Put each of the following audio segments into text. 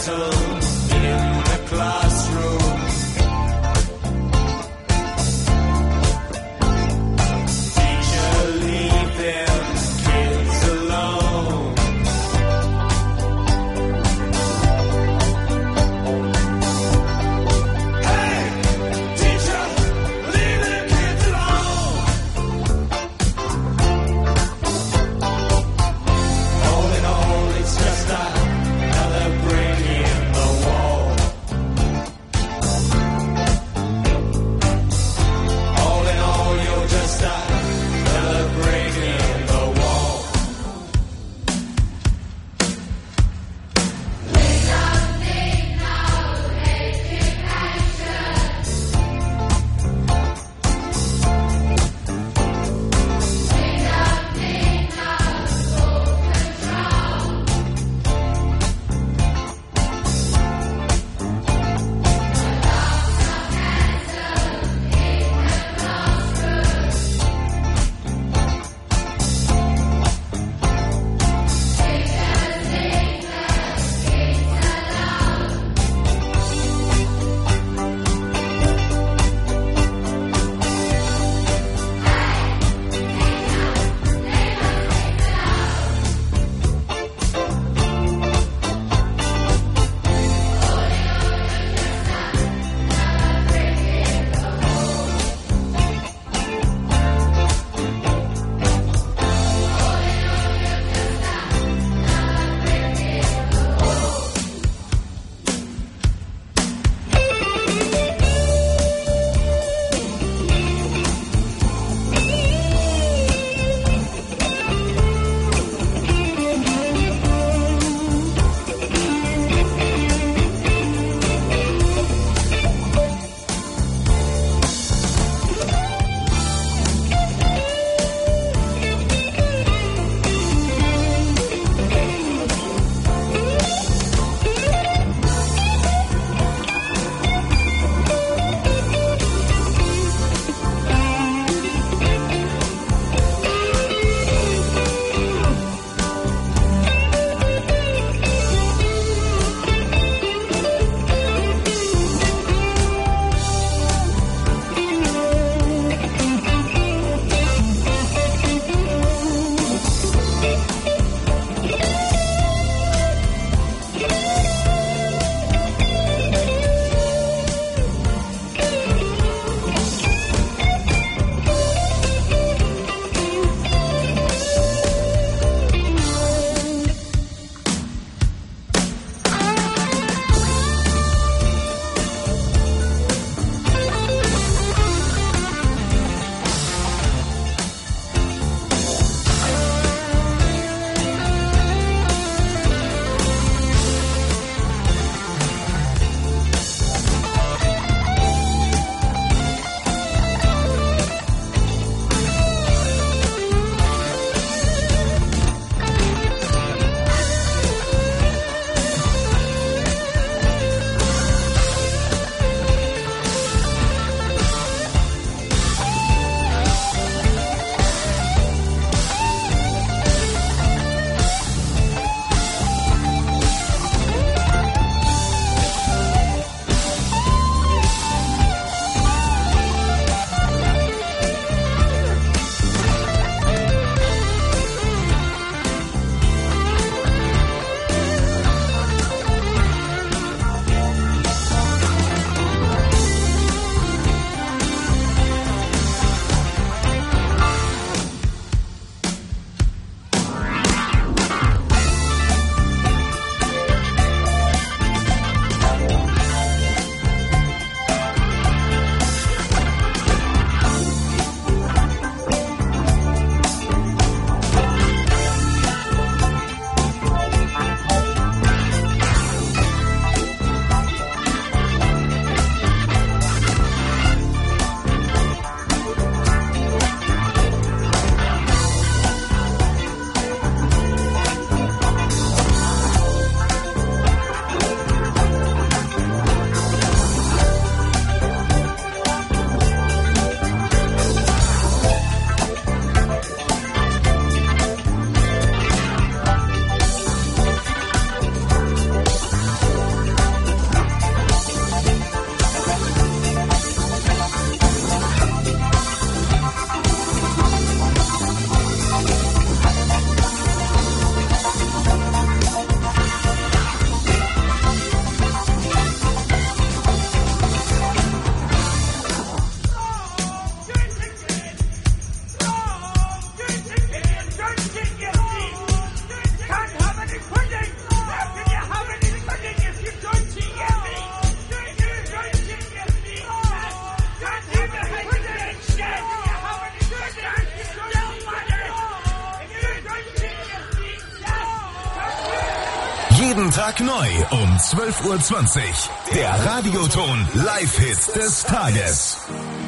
All in all, it's just another break in the Jeden Tag neu um 12:20 Uhr. Der Radioton Live-Hit des Tages.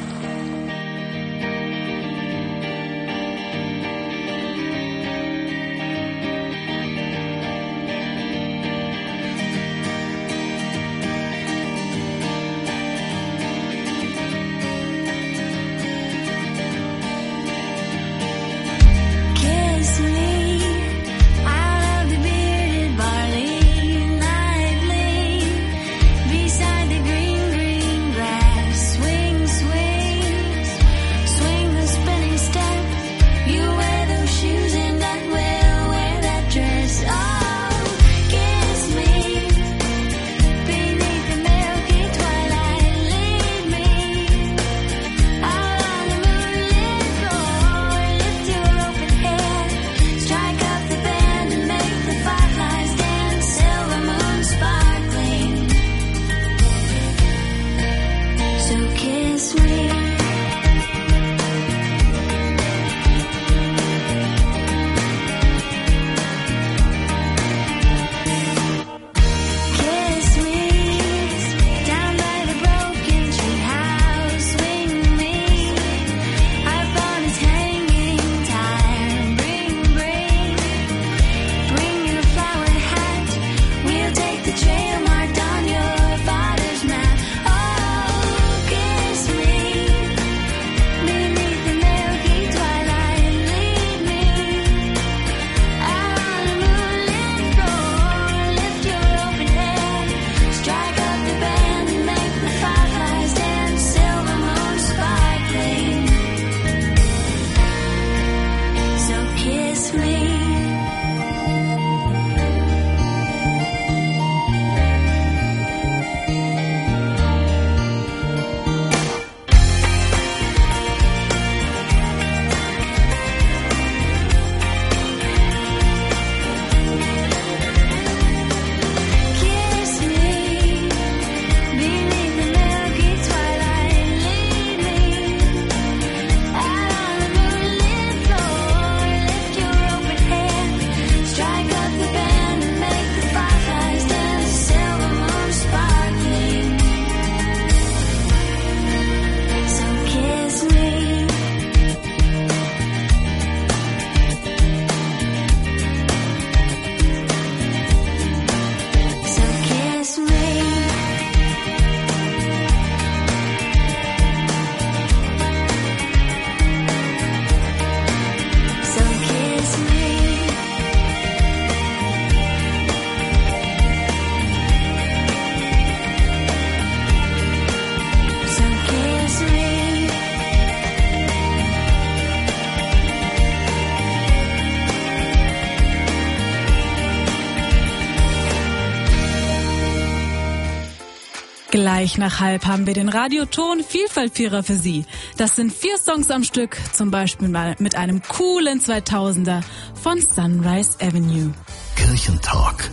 Gleich nach halb haben wir den Radioton Vielfaltvierer für Sie. Das sind 4 Songs am Stück, zum Beispiel mal mit einem coolen 2000er von Sunrise Avenue. Kirchentalk.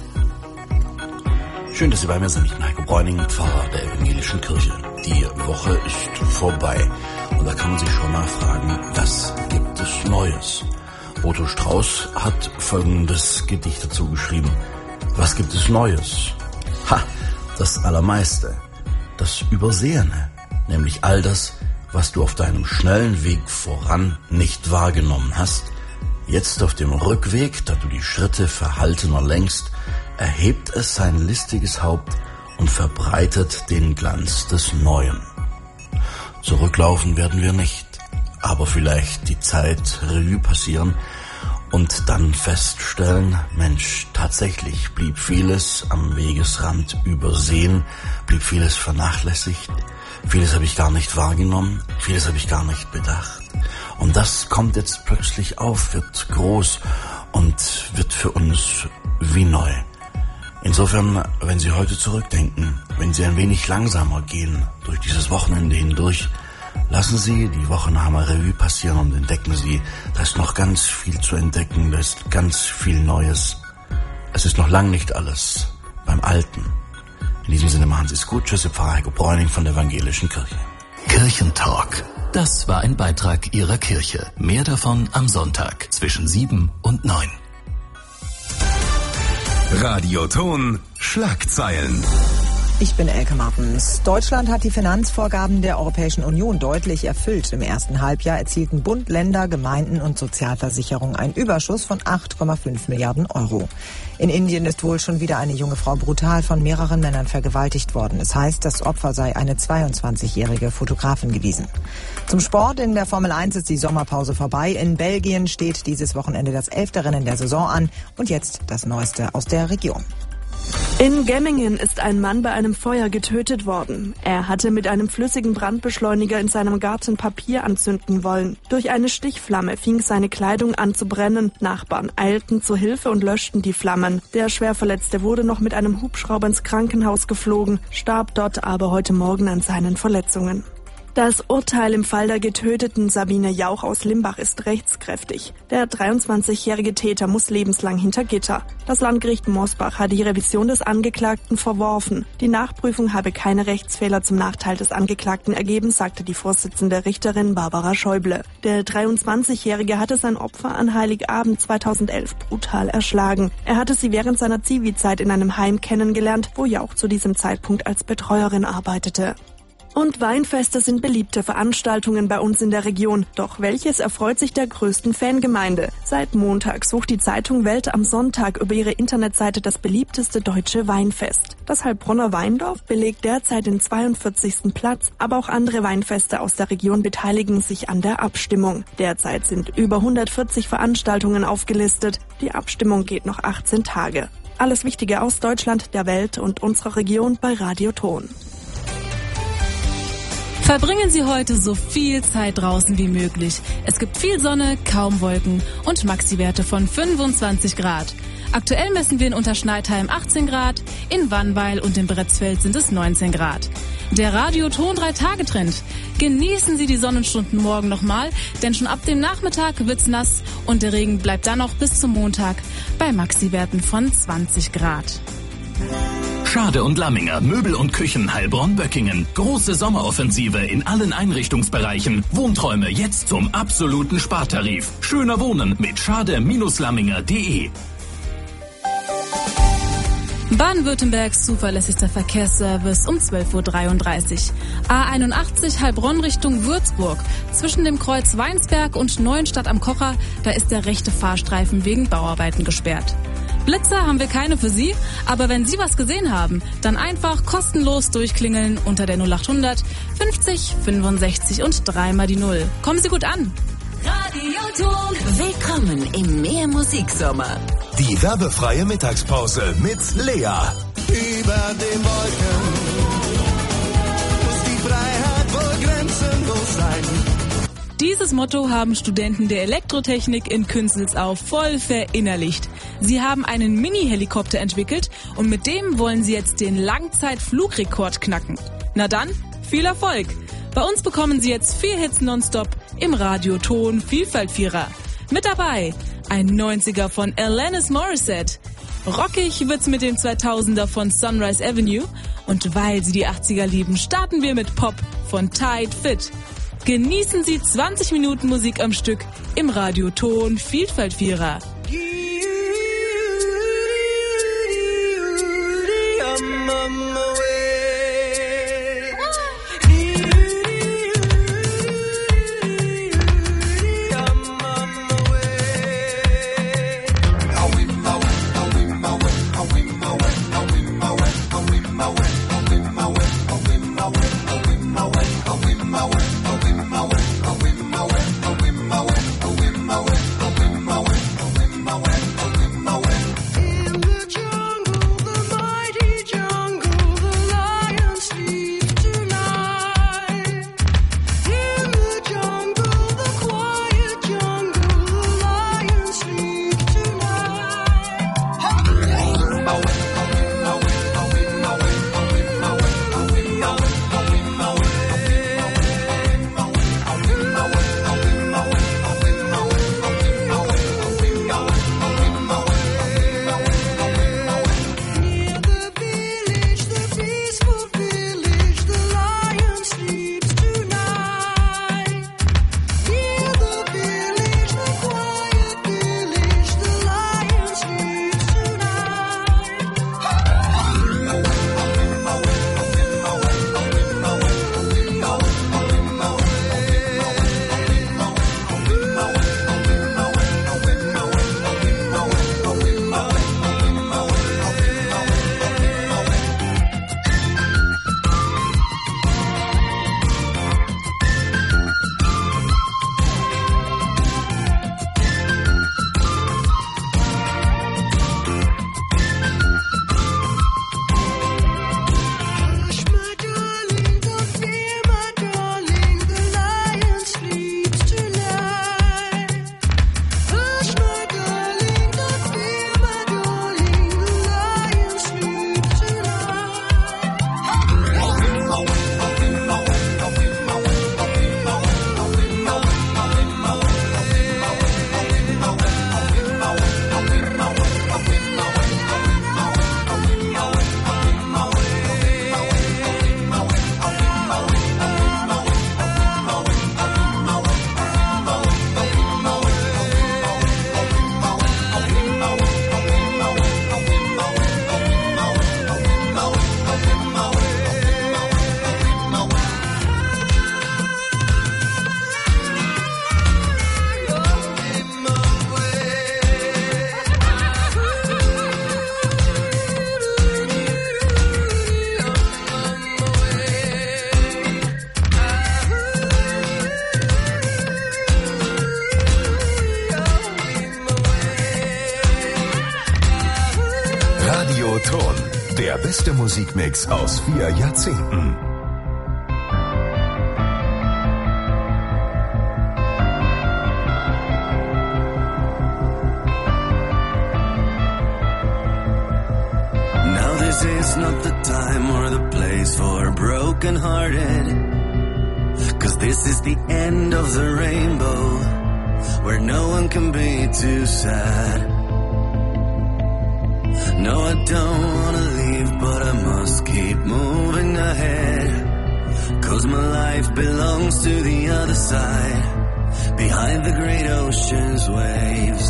Schön, dass Sie bei mir sind. Ich bin Heiko Bräuning, Pfarrer der Evangelischen Kirche. Die Woche ist vorbei und da kann man sich schon mal fragen, was gibt es Neues? Otto Strauß hat folgendes Gedicht dazu geschrieben. Was gibt es Neues? Ha, das Allermeiste. Das Übersehene, nämlich all das, was du auf deinem schnellen Weg voran nicht wahrgenommen hast. Jetzt auf dem Rückweg, da du die Schritte verhaltener lenkst, erhebt es sein listiges Haupt und verbreitet den Glanz des Neuen. Zurücklaufen werden wir nicht, aber vielleicht die Zeit Revue passieren und dann feststellen, Mensch, tatsächlich blieb vieles am Wegesrand übersehen, blieb vieles vernachlässigt, vieles habe ich gar nicht wahrgenommen, vieles habe ich gar nicht bedacht. Und das kommt jetzt plötzlich auf, wird groß und wird für uns wie neu. Insofern, wenn Sie heute zurückdenken, wenn Sie ein wenig langsamer gehen durch dieses Wochenende hindurch, lassen Sie die Wochenhammer Revue passieren und entdecken Sie, da ist noch ganz viel zu entdecken, da ist ganz viel Neues. Es ist noch lang nicht alles beim Alten. In diesem Sinne machen Sie es gut. Tschüss, Pfarrer Heiko Bräuning von der Evangelischen Kirche. Kirchentalk. Das war ein Beitrag Ihrer Kirche. Mehr davon am Sonntag zwischen 7 und 9. Radioton Schlagzeilen. Ich bin Elke Martens. Deutschland hat die Finanzvorgaben der Europäischen Union deutlich erfüllt. Im ersten Halbjahr erzielten Bund, Länder, Gemeinden und Sozialversicherung einen Überschuss von 8,5 Milliarden Euro. In Indien ist wohl schon wieder eine junge Frau brutal von mehreren Männern vergewaltigt worden. Es heißt, das Opfer sei eine 22-jährige Fotografin gewesen. Zum Sport: In der Formel 1 ist die Sommerpause vorbei. In Belgien steht dieses Wochenende das 11. Rennen der Saison an. Und jetzt das Neueste aus der Region. In Gemmingen ist ein Mann bei einem Feuer getötet worden. Er hatte mit einem flüssigen Brandbeschleuniger in seinem Garten Papier anzünden wollen. Durch eine Stichflamme fing seine Kleidung an zu brennen. Nachbarn eilten zur Hilfe und löschten die Flammen. Der Schwerverletzte wurde noch mit einem Hubschrauber ins Krankenhaus geflogen, starb dort aber heute Morgen an seinen Verletzungen. Das Urteil im Fall der getöteten Sabine Jauch aus Limbach ist rechtskräftig. Der 23-jährige Täter muss lebenslang hinter Gitter. Das Landgericht Mosbach hat die Revision des Angeklagten verworfen. Die Nachprüfung habe keine Rechtsfehler zum Nachteil des Angeklagten ergeben, sagte die Vorsitzende Richterin Barbara Schäuble. Der 23-jährige hatte sein Opfer an Heiligabend 2011 brutal erschlagen. Er hatte sie während seiner Zivilzeit in einem Heim kennengelernt, wo Jauch zu diesem Zeitpunkt als Betreuerin arbeitete. Und Weinfeste sind beliebte Veranstaltungen bei uns in der Region. Doch welches erfreut sich der größten Fangemeinde? Seit Montag sucht die Zeitung Welt am Sonntag über ihre Internetseite das beliebteste deutsche Weinfest. Das Heilbronner Weindorf belegt derzeit den 42. Platz, aber auch andere Weinfeste aus der Region beteiligen sich an der Abstimmung. Derzeit sind über 140 Veranstaltungen aufgelistet. Die Abstimmung geht noch 18 Tage. Alles Wichtige aus Deutschland, der Welt und unserer Region bei Radioton. Verbringen Sie heute so viel Zeit draußen wie möglich. Es gibt viel Sonne, kaum Wolken und Maxi-Werte von 25 Grad. Aktuell messen wir in Unterschneidheim 18 Grad, in Wannweil und in Bretzfeld sind es 19 Grad. Der Radioton 3-Tage-Trend. Genießen Sie die Sonnenstunden morgen nochmal, denn schon ab dem Nachmittag wird's nass und der Regen bleibt dann auch bis zum Montag bei Maxi-Werten von 20 Grad. Schade und Lamminger, Möbel und Küchen, Heilbronn-Böckingen. Große Sommeroffensive in allen Einrichtungsbereichen. Wohnträume jetzt zum absoluten Spartarif. Schöner Wohnen mit schade-lamminger.de. Baden-Württembergs zuverlässigster Verkehrsservice um 12.33 Uhr. A81 Heilbronn Richtung Würzburg. Zwischen dem Kreuz Weinsberg und Neuenstadt am Kocher, da ist der rechte Fahrstreifen wegen Bauarbeiten gesperrt. Blitzer haben wir keine für Sie, aber wenn Sie was gesehen haben, dann einfach kostenlos durchklingeln unter der 0800 50 65 und 3 mal die 0. Kommen Sie gut an. Radioton. Willkommen im Mehrmusiksommer. Die werbefreie Mittagspause mit Lea. Über den Wolken muss die Freiheit wohl grenzenlos sein. Dieses Motto haben Studenten der Elektrotechnik in Künzelsau voll verinnerlicht. Sie haben einen Mini-Helikopter entwickelt und mit dem wollen sie jetzt den Langzeitflugrekord knacken. Na dann, viel Erfolg! Bei uns bekommen Sie jetzt 4 Hits nonstop im Radioton Vielfaltvierer. Mit dabei ein 90er von Alanis Morissette. Rockig wird's mit dem 2000er von Sunrise Avenue. Und weil Sie die 80er lieben, starten wir mit Pop von Tight Fit. Genießen Sie 20 Minuten Musik am Stück im Radioton Vielfaltvierer. Radio Ton, der beste Musikmix aus 4 Jahrzehnten. Now this is not the time or the place for broken-hearted, 'cause this is the end of the rainbow, where no one can be too sad. No, I don't wanna leave, but I must keep moving ahead, 'cause my life belongs to the other side, behind the great ocean's waves.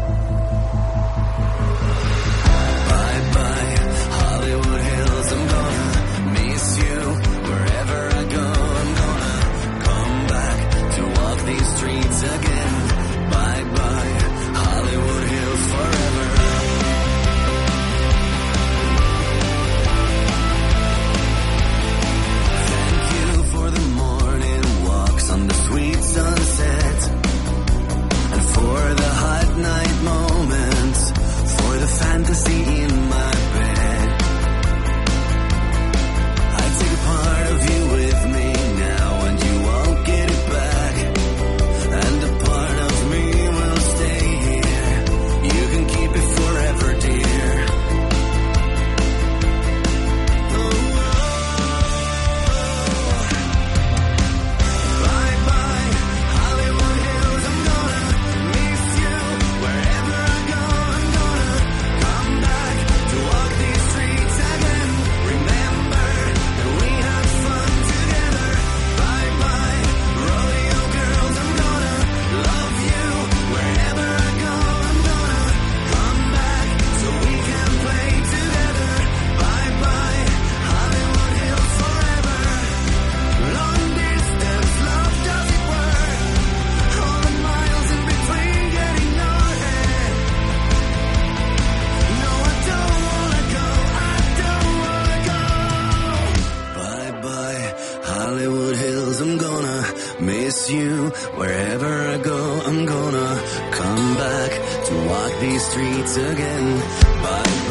Bye bye, Hollywood Hills, I'm gonna miss you. Wherever I go, I'm gonna come back to walk these streets again. Bye bye, Hollywood Hills forever. On the sweet sunset, and for the hot night moments, for the fantasy in my bed. I take a part of you with me now, and you won't get it back, and a part of me will stay here. You can keep it forever, dear. You, wherever I go, I'm gonna come back to walk these streets again. Bye.